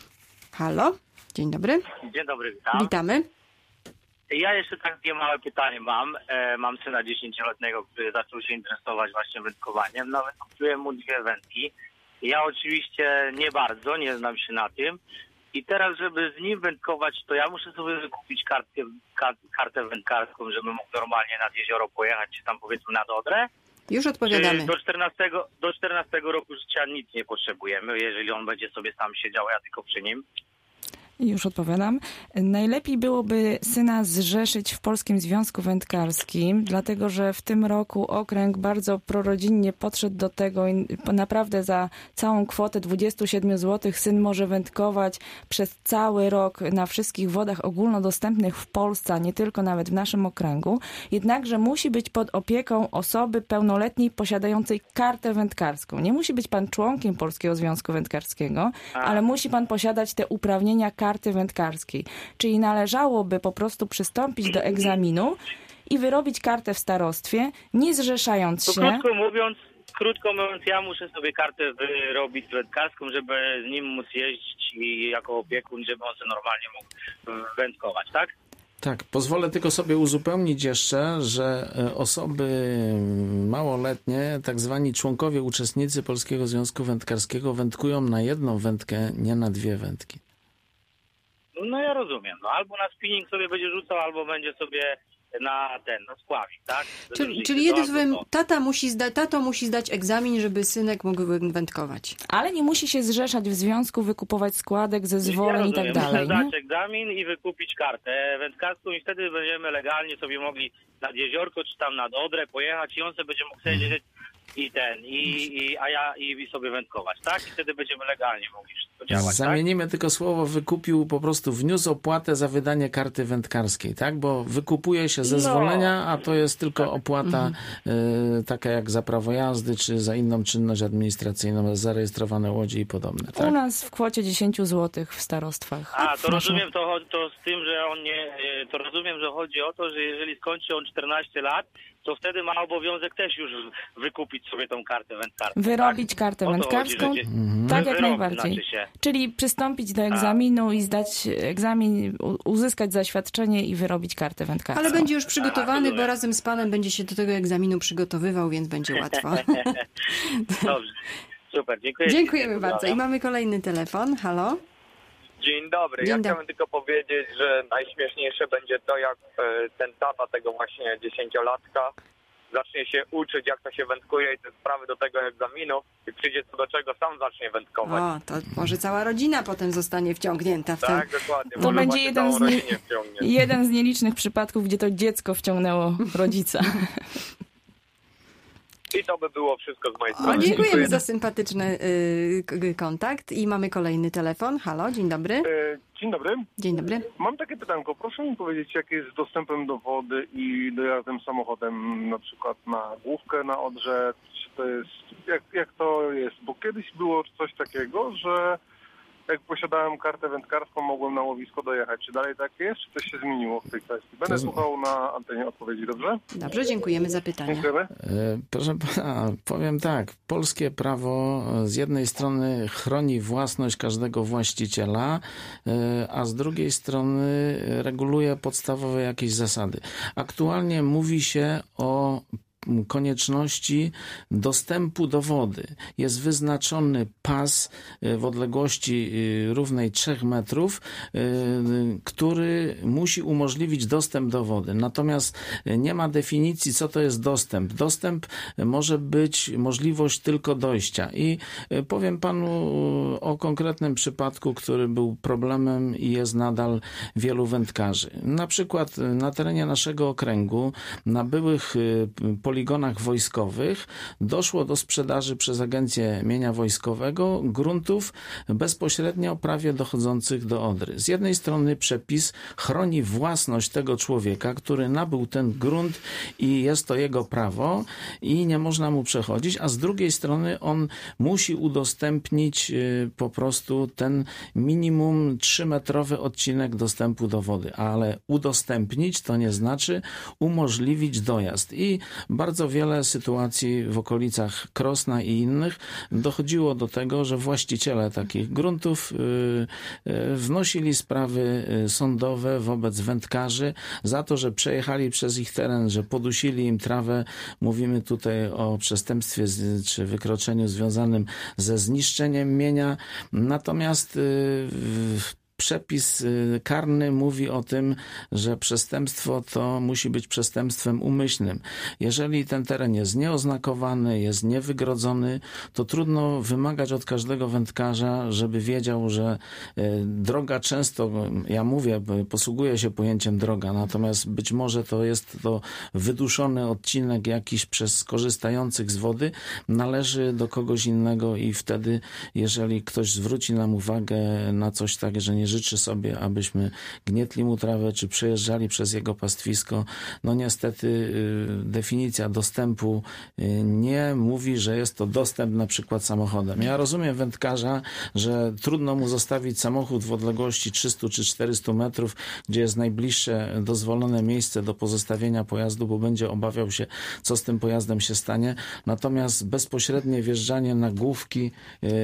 Halo? Dzień dobry. Dzień dobry, witam. Witamy. Ja jeszcze takie małe pytanie mam. Mam syna 10-letniego, który zaczął się interesować właśnie wędkowaniem. Nawet kupiłem mu 2 wędki. Ja oczywiście nie bardzo, nie znam się na tym. I teraz, żeby z nim wędkować, to ja muszę sobie wykupić kartę wędkarską, żebym mógł normalnie nad jezioro pojechać, czy tam powiedzmy nad Odrę. Już odpowiadamy. Czy do 14 roku życia nic nie potrzebujemy, jeżeli on będzie sobie sam siedział, ja tylko przy nim. Już odpowiadam. Najlepiej byłoby syna zrzeszyć w Polskim Związku Wędkarskim, dlatego że w tym roku okręg bardzo prorodzinnie podszedł do tego i naprawdę za całą kwotę 27 zł syn może wędkować przez cały rok na wszystkich wodach ogólnodostępnych w Polsce, a nie tylko nawet w naszym okręgu. Jednakże musi być pod opieką osoby pełnoletniej posiadającej kartę wędkarską. Nie musi być pan członkiem Polskiego Związku Wędkarskiego, ale musi pan posiadać te uprawnienia karty wędkarskiej. Czyli należałoby po prostu przystąpić do egzaminu i wyrobić kartę w starostwie, nie zrzeszając To się. krótko mówiąc, ja muszę sobie kartę wyrobić wędkarską, żeby z nim móc jeździć i jako opiekun, żeby on sobie normalnie mógł wędkować, tak? Tak, pozwolę tylko sobie uzupełnić jeszcze, że osoby małoletnie, tak zwani członkowie, uczestnicy Polskiego Związku Wędkarskiego wędkują na jedną wędkę, nie na dwie wędki. No ja rozumiem. No, albo na spinning sobie będzie rzucał, albo będzie sobie na spławik, tak? Czyli jednym słowem, tato musi zdać egzamin, żeby synek mógł wędkować. Ale nie musi się zrzeszać w związku, wykupować składek, zezwoleń i tak dalej. Muszę zdać egzamin i wykupić kartę wędkarską i wtedy będziemy legalnie sobie mogli nad jeziorko czy tam nad Odrę pojechać i on sobie będzie mógł siedzieć i sobie wędkować, tak? I wtedy będziemy legalnie mogli wszystko działać, Zamienimy tylko słowo wykupił, po prostu wniósł opłatę za wydanie karty wędkarskiej, tak? Bo wykupuje się zezwolenia, a to jest tylko opłata taka jak za prawo jazdy, czy za inną czynność administracyjną, zarejestrowane łodzie i podobne, tak? U nas w kwocie 10 zł w starostwach. Rozumiem to z tym, że on nie... To rozumiem, że chodzi o to, że jeżeli skończy on 14 lat, to wtedy ma obowiązek też już wykupić sobie tą kartę wędkarską. Wyrobić kartę wędkarską, tak jak najbardziej. Czyli przystąpić do egzaminu i zdać egzamin, uzyskać zaświadczenie i wyrobić kartę wędkarską. Ale będzie już przygotowany, bo razem z panem będzie się do tego egzaminu przygotowywał, więc będzie łatwo. Dobrze, super, dziękuję. Dziękujemy bardzo. I mamy kolejny telefon. Halo? Dzień dobry. Chciałem tylko powiedzieć, że najśmieszniejsze będzie to, jak ten tata tego właśnie 10-latka zacznie się uczyć, jak to się wędkuje i te sprawy do tego egzaminu i przyjdzie co do czego, sam zacznie wędkować. O, to może cała rodzina potem zostanie wciągnięta w ten... Tak, dokładnie. To Może będzie właśnie jeden z nielicznych przypadków, gdzie to dziecko wciągnęło rodzica. I to by było wszystko z mojej strony. Dziękujemy za sympatyczny kontakt i mamy kolejny telefon. Halo, dzień dobry. Dzień dobry. Dzień dobry. Mam takie pytanko. Proszę mi powiedzieć, jak jest z dostępem do wody i dojazdem samochodem, na przykład na Główkę, na Odrze, czy to jest, jak to jest? Bo kiedyś było coś takiego, że jak posiadałem kartę wędkarską, mogłem na łowisko dojechać. Czy dalej tak jest, czy coś się zmieniło w tej kwestii? Będę słuchał na antenie odpowiedzi, dobrze? Dobrze, dziękujemy za pytanie. Dziękujemy. Proszę pana, powiem tak, polskie prawo z jednej strony chroni własność każdego właściciela, a z drugiej strony reguluje podstawowe jakieś zasady. Aktualnie mówi się o konieczności dostępu do wody. Jest wyznaczony pas w odległości równej 3 metrów, który musi umożliwić dostęp do wody. Natomiast nie ma definicji, co to jest dostęp. Dostęp może być możliwość tylko dojścia. I powiem panu o konkretnym przypadku, który był problemem i jest nadal wielu wędkarzy. Na przykład na terenie naszego okręgu, na byłych poligonach wojskowych doszło do sprzedaży przez Agencję Mienia Wojskowego gruntów bezpośrednio prawie dochodzących do Odry. Z jednej strony przepis chroni własność tego człowieka, który nabył ten grunt i jest to jego prawo i nie można mu przechodzić, a z drugiej strony on musi udostępnić po prostu ten minimum 3-metrowy odcinek dostępu do wody, ale udostępnić to nie znaczy umożliwić dojazd. I bardzo wiele sytuacji w okolicach Krosna i innych dochodziło do tego, że właściciele takich gruntów wnosili sprawy sądowe wobec wędkarzy za to, że przejechali przez ich teren, że podusili im trawę. Mówimy tutaj o przestępstwie czy wykroczeniu związanym ze zniszczeniem mienia. Natomiast przepis karny mówi o tym, że przestępstwo to musi być przestępstwem umyślnym. Jeżeli ten teren jest nieoznakowany, jest niewygrodzony, to trudno wymagać od każdego wędkarza, żeby wiedział, że droga często, ja mówię, posługuję się pojęciem droga, natomiast być może to jest to wyduszony odcinek jakiś przez korzystających z wody, należy do kogoś innego i wtedy, jeżeli ktoś zwróci nam uwagę na coś tak, że nie życzy sobie, abyśmy gnietli mu trawę, czy przejeżdżali przez jego pastwisko, no niestety definicja dostępu nie mówi, że jest to dostęp na przykład samochodem. Ja rozumiem wędkarza, że trudno mu zostawić samochód w odległości 300 czy 400 metrów, gdzie jest najbliższe dozwolone miejsce do pozostawienia pojazdu, bo będzie obawiał się, co z tym pojazdem się stanie. Natomiast bezpośrednie wjeżdżanie na główki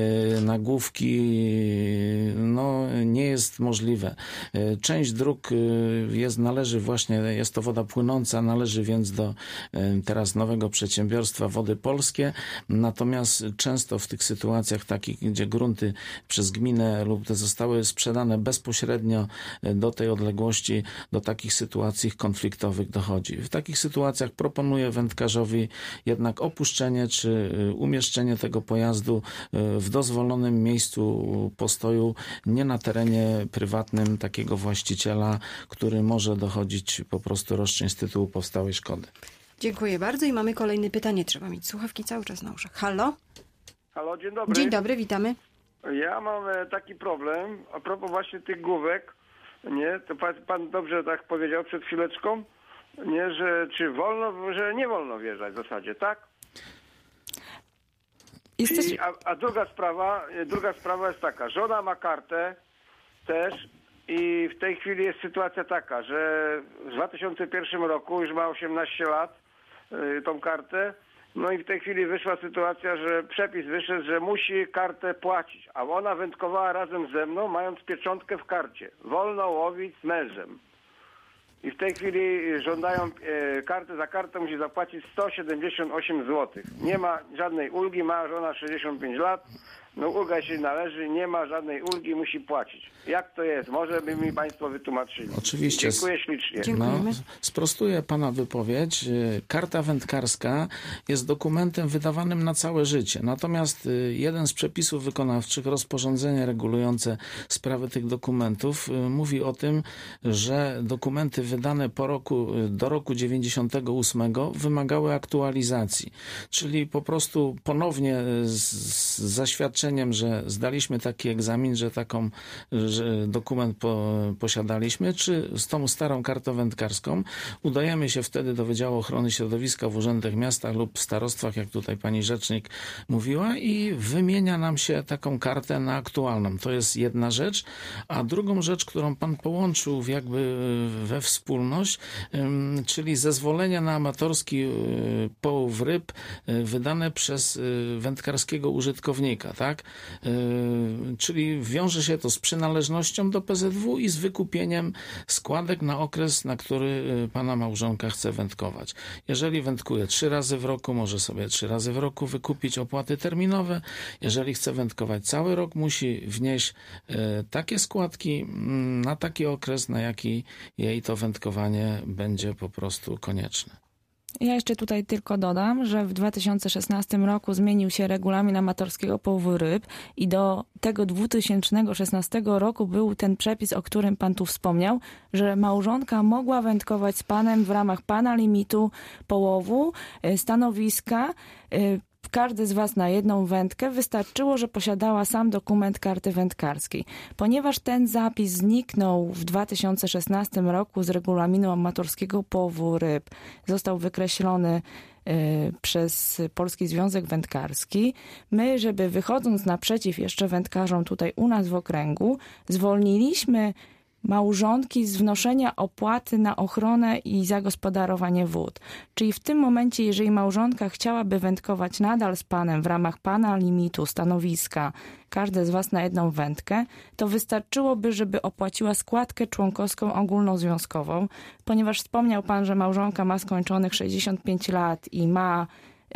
no, nie jest możliwe. Część dróg jest to woda płynąca, należy więc do teraz nowego przedsiębiorstwa Wody Polskie. Natomiast często w tych sytuacjach takich, gdzie grunty przez gminę lub te zostały sprzedane bezpośrednio do tej odległości, do takich sytuacji konfliktowych dochodzi. W takich sytuacjach proponuję wędkarzowi jednak opuszczenie czy umieszczenie tego pojazdu w dozwolonym miejscu postoju, nie na terenie prywatnym takiego właściciela, który może dochodzić po prostu roszczeń z tytułu powstałej szkody. Dziękuję bardzo i mamy kolejne pytanie. Trzeba mieć słuchawki cały czas na uszach. Halo? Halo, dzień dobry. Dzień dobry, witamy. Ja mam taki problem, a propos właśnie tych główek, nie? To pan dobrze tak powiedział przed chwileczką, nie? Że czy wolno, że nie wolno wjeżdżać w zasadzie, tak? A druga sprawa jest taka, żona ma kartę też i w tej chwili jest sytuacja taka, że w 2001 roku już ma 18 lat tą kartę, no i w tej chwili wyszła sytuacja, że przepis wyszedł, że musi kartę płacić, a ona wędkowała razem ze mną, mając pieczątkę w karcie. Wolno łowić z mężem. I w tej chwili żądają za kartę musi zapłacić 178 zł. Nie ma żadnej ulgi, ma żona 65 lat, no ulga się należy, nie ma żadnej ulgi, musi płacić. Jak to jest? Może by mi państwo wytłumaczyli. Oczywiście. Dziękuję ślicznie. Dziękujemy. Sprostuję pana wypowiedź. Karta wędkarska jest dokumentem wydawanym na całe życie. Natomiast jeden z przepisów wykonawczych, rozporządzenie regulujące sprawy tych dokumentów, mówi o tym, że dokumenty wydane do roku 98 wymagały aktualizacji. Czyli po prostu ponownie z zaświadczeniem, że zdaliśmy taki egzamin, że dokument posiadaliśmy, czy z tą starą kartą wędkarską udajemy się wtedy do Wydziału Ochrony Środowiska w urzędach miasta lub w starostwach, jak tutaj pani rzecznik mówiła, i wymienia nam się taką kartę na aktualną. To jest jedna rzecz. A drugą rzecz, którą pan połączył jakby we wspólność, czyli zezwolenia na amatorski połów ryb wydane przez wędkarskiego użytkownika, tak? Czyli wiąże się to z przynależnością do PZW i z wykupieniem składek na okres, na który pana małżonka chce wędkować. Jeżeli wędkuje 3 razy w roku, może sobie 3 razy w roku wykupić opłaty terminowe. Jeżeli chce wędkować cały rok, musi wnieść takie składki na taki okres, na jaki jej to wędkowanie będzie po prostu konieczne. Ja jeszcze tutaj tylko dodam, że w 2016 roku zmienił się regulamin amatorskiego połowu ryb i do tego 2016 roku był ten przepis, o którym pan tu wspomniał, że małżonka mogła wędkować z panem w ramach pana limitu połowu, stanowiska. Każdy z was na jedną wędkę, wystarczyło, że posiadała sam dokument karty wędkarskiej. Ponieważ ten zapis zniknął w 2016 roku z regulaminu amatorskiego połowu ryb, został wykreślony przez Polski Związek Wędkarski, my, żeby wychodząc naprzeciw jeszcze wędkarzom tutaj u nas w okręgu, zwolniliśmy małżonki z wnoszenia opłaty na ochronę i zagospodarowanie wód. Czyli w tym momencie, jeżeli małżonka chciałaby wędkować nadal z panem w ramach pana limitu stanowiska, każde z was na jedną wędkę, to wystarczyłoby, żeby opłaciła składkę członkowską ogólnozwiązkową, ponieważ wspomniał pan, że małżonka ma skończonych 65 lat i ma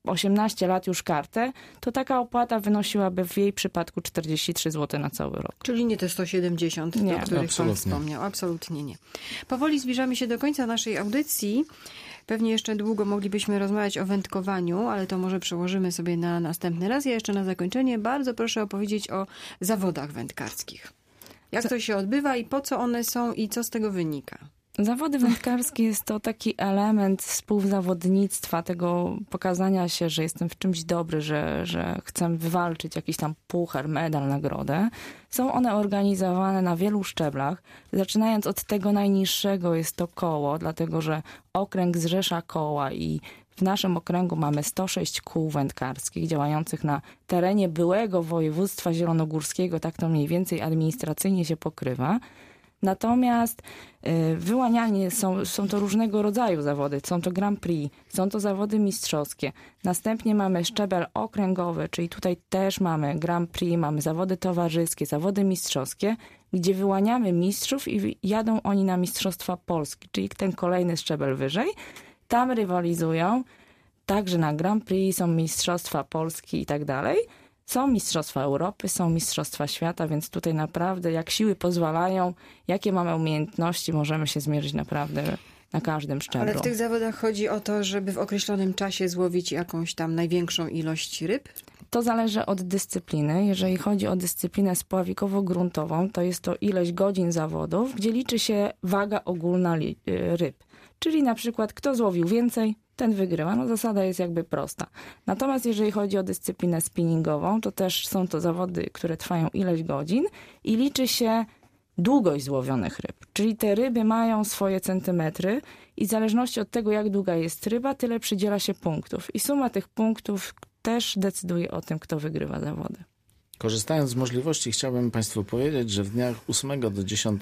18 lat już kartę, to taka opłata wynosiłaby w jej przypadku 43 zł na cały rok. Czyli nie te 170, Nie, o których pan absolutnie. wspomniał. Absolutnie nie. Powoli zbliżamy się do końca naszej audycji. Pewnie jeszcze długo moglibyśmy rozmawiać o wędkowaniu, ale to może przełożymy sobie na następny raz. Ja jeszcze na zakończenie bardzo proszę opowiedzieć o zawodach wędkarskich. Jak to się odbywa i po co one są i co z tego wynika? Zawody wędkarskie jest to taki element współzawodnictwa, tego pokazania się, że jestem w czymś dobry, że chcę wywalczyć jakiś tam puchar, medal, nagrodę. Są one organizowane na wielu szczeblach. Zaczynając od tego najniższego jest to koło, dlatego że okręg zrzesza koła i w naszym okręgu mamy 106 kół wędkarskich działających na terenie byłego województwa zielonogórskiego, tak to mniej więcej administracyjnie się pokrywa. Natomiast wyłanianie są to różnego rodzaju zawody. Są to Grand Prix, są to zawody mistrzowskie. Następnie mamy szczebel okręgowy, czyli tutaj też mamy Grand Prix, mamy zawody towarzyskie, zawody mistrzowskie, gdzie wyłaniamy mistrzów i jadą oni na Mistrzostwa Polski, czyli ten kolejny szczebel wyżej. Tam rywalizują, także na Grand Prix są Mistrzostwa Polski i tak dalej. Są Mistrzostwa Europy, są Mistrzostwa Świata, więc tutaj naprawdę jak siły pozwalają, jakie mamy umiejętności, możemy się zmierzyć naprawdę na każdym szczeblu. Ale w tych zawodach chodzi o to, żeby w określonym czasie złowić jakąś tam największą ilość ryb? To zależy od dyscypliny. Jeżeli chodzi o dyscyplinę spławikowo-gruntową, to jest to ilość godzin zawodów, gdzie liczy się waga ogólna ryb. Czyli na przykład kto złowił więcej, ten wygrywa. No zasada jest jakby prosta. Natomiast jeżeli chodzi o dyscyplinę spinningową, to też są to zawody, które trwają ileś godzin i liczy się długość złowionych ryb. Czyli te ryby mają swoje centymetry i w zależności od tego, jak długa jest ryba, tyle przydziela się punktów. I suma tych punktów też decyduje o tym, kto wygrywa zawody. Korzystając z możliwości, chciałbym Państwu powiedzieć, że w dniach 8 do 10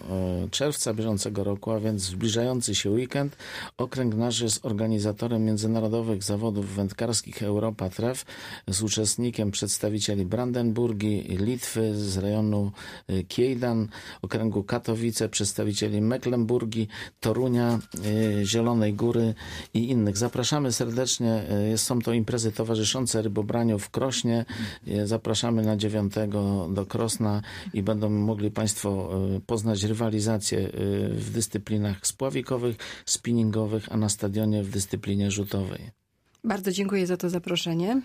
czerwca bieżącego roku, a więc zbliżający się weekend, okręg nasz jest organizatorem międzynarodowych zawodów wędkarskich Europa Tref z uczestnikiem przedstawicieli Brandenburgii, Litwy, z rejonu Kiejdan, okręgu Katowice, przedstawicieli Mecklenburgii, Torunia, Zielonej Góry i innych. Zapraszamy serdecznie. Są to imprezy towarzyszące rybobraniu w Krośnie. Zapraszamy na 9 do Krosna i będą mogli Państwo poznać rywalizację w dyscyplinach spławikowych, spinningowych, a na stadionie w dyscyplinie rzutowej. Bardzo dziękuję za to zaproszenie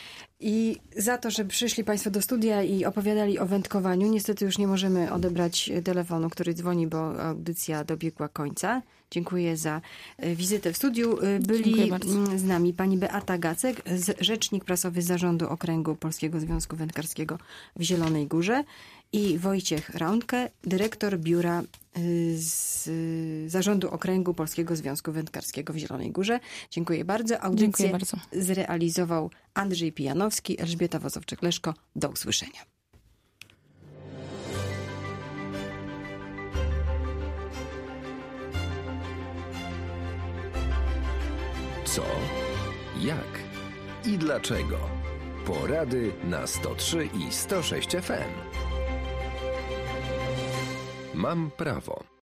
i za to, że przyszli Państwo do studia i opowiadali o wędkowaniu. Niestety już nie możemy odebrać telefonu, który dzwoni, bo audycja dobiegła końca. Dziękuję za wizytę w studiu. Byli z nami pani Beata Gacek, rzecznik prasowy Zarządu Okręgu Polskiego Związku Wędkarskiego w Zielonej Górze i Wojciech Raunke, dyrektor biura z Zarządu Okręgu Polskiego Związku Wędkarskiego w Zielonej Górze. Dziękuję bardzo. Audycję zrealizował Andrzej Pijanowski, Elżbieta Wozowczyk-Leszko. Do usłyszenia. Co, jak i dlaczego? Porady na 103 i 106 FM. Mam prawo.